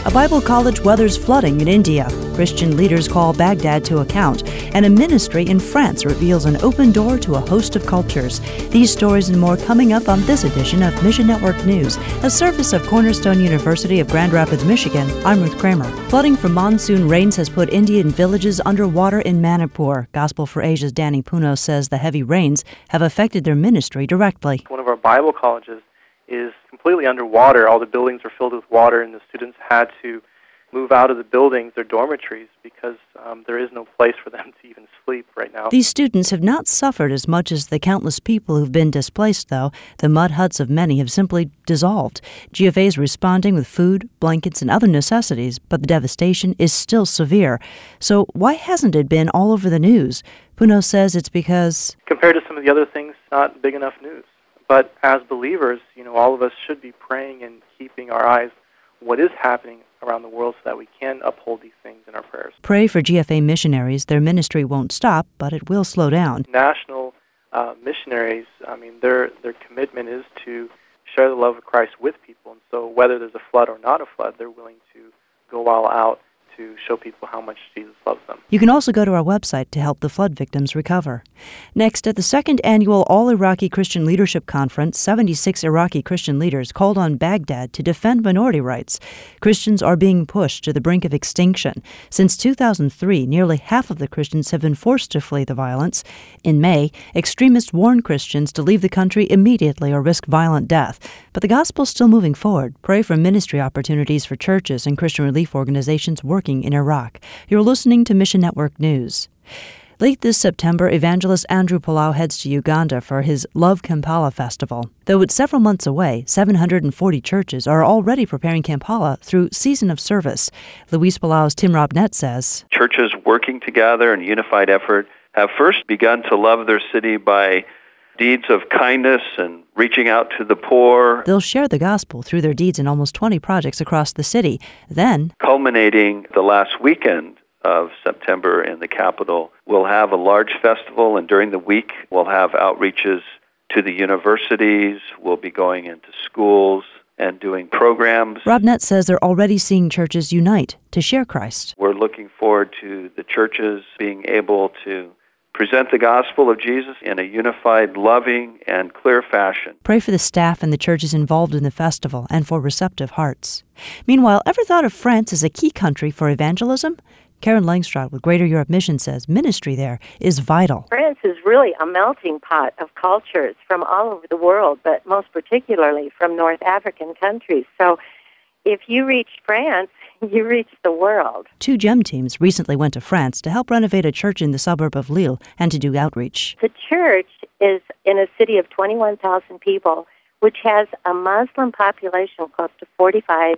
A Bible college weathers flooding in India. Christian leaders call Baghdad to account. And a ministry in France reveals an open door to a host of cultures. These stories and more coming up on this edition of Mission Network News, a service of Cornerstone University of Grand Rapids, Michigan. I'm Ruth Kramer. Flooding from monsoon rains has put Indian villages underwater in Manipur. Gospel for Asia's Danny Puno says the heavy rains have affected their ministry directly. One of our Bible colleges is completely underwater. All the buildings are filled with water, and the students had to move out of the buildings, their dormitories, because there is no place for them to even sleep right now. These students have not suffered as much as the countless people who've been displaced, though. The mud huts of many have simply dissolved. GFA is responding with food, blankets, and other necessities, but the devastation is still severe. So why hasn't it been all over the news? Puno says it's because, compared to some of the other things, not big enough news. But as believers, all of us should be praying and keeping our eyes what is happening around the world so that we can uphold these things in our prayers. Pray for GFA missionaries. Their ministry won't stop, but it will slow down. National missionaries, their commitment is to share the love of Christ with people. And so whether there's a flood or not a flood, they're willing to go all out to show people how much Jesus loves them. You can also go to our website to help the flood victims recover. Next, at the second annual All-Iraqi Christian Leadership Conference, 76 Iraqi Christian leaders called on Baghdad to defend minority rights. Christians are being pushed to the brink of extinction. Since 2003, nearly half of the Christians have been forced to flee the violence. In May, extremists warned Christians to leave the country immediately or risk violent death. But the gospel's still moving forward. Pray for ministry opportunities for churches and Christian relief organizations working in Iraq. You're listening to Mission Network News. Late this September, evangelist Andrew Palau heads to Uganda for his Love Kampala Festival. Though it's several months away, 740 churches are already preparing Kampala through Season of Service. Luis Palau's Tim Robnett says, churches working together in unified effort have first begun to love their city by deeds of kindness and reaching out to the poor. They'll share the gospel through their deeds in almost 20 projects across the city. Then, culminating the last weekend of September in the capital, we'll have a large festival, and during the week we'll have outreaches to the universities. We'll be going into schools and doing programs. Robnett says they're already seeing churches unite to share Christ. We're looking forward to the churches being able to present the gospel of Jesus in a unified, loving, and clear fashion. Pray for the staff and the churches involved in the festival and for receptive hearts. Meanwhile, ever thought of France as a key country for evangelism? Karen Langstrad with Greater Europe Mission says ministry there is vital. France is really a melting pot of cultures from all over the world, but most particularly from North African countries. So if you reach France, you reach the world. 2 GEM teams recently went to France to help renovate a church in the suburb of Lille and to do outreach. The church is in a city of 21,000 people, which has a Muslim population close to 45%.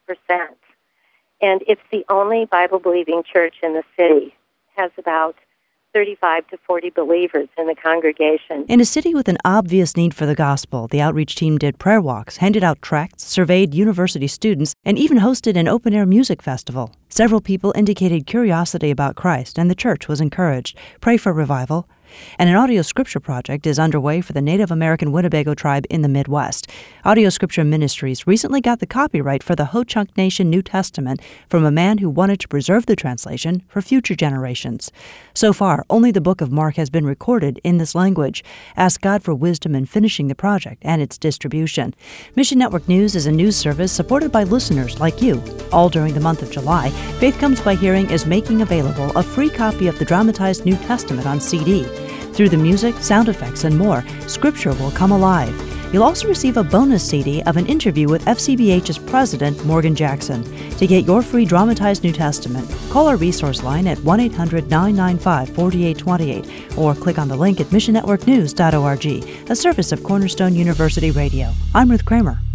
And it's the only Bible-believing church in the city. It has about 35 to 40 believers in the congregation. In a city with an obvious need for the gospel, the outreach team did prayer walks, handed out tracts, surveyed university students, and even hosted an open-air music festival. Several people indicated curiosity about Christ, and the church was encouraged. Pray for revival. And an audio scripture project is underway for the Native American Winnebago tribe in the Midwest. Audio Scripture Ministries recently got the copyright for the Ho-Chunk Nation New Testament from a man who wanted to preserve the translation for future generations. So far, only the Book of Mark has been recorded in this language. Ask God for wisdom in finishing the project and its distribution. Mission Network News is a news service supported by listeners like you. All during the month of July, Faith Comes by Hearing is making available a free copy of the dramatized New Testament on CD. Through the music, sound effects, and more, Scripture will come alive. You'll also receive a bonus CD of an interview with FCBH's president, Morgan Jackson. To get your free dramatized New Testament, call our resource line at 1-800-995-4828 or click on the link at missionnetworknews.org, a service of Cornerstone University Radio. I'm Ruth Kramer.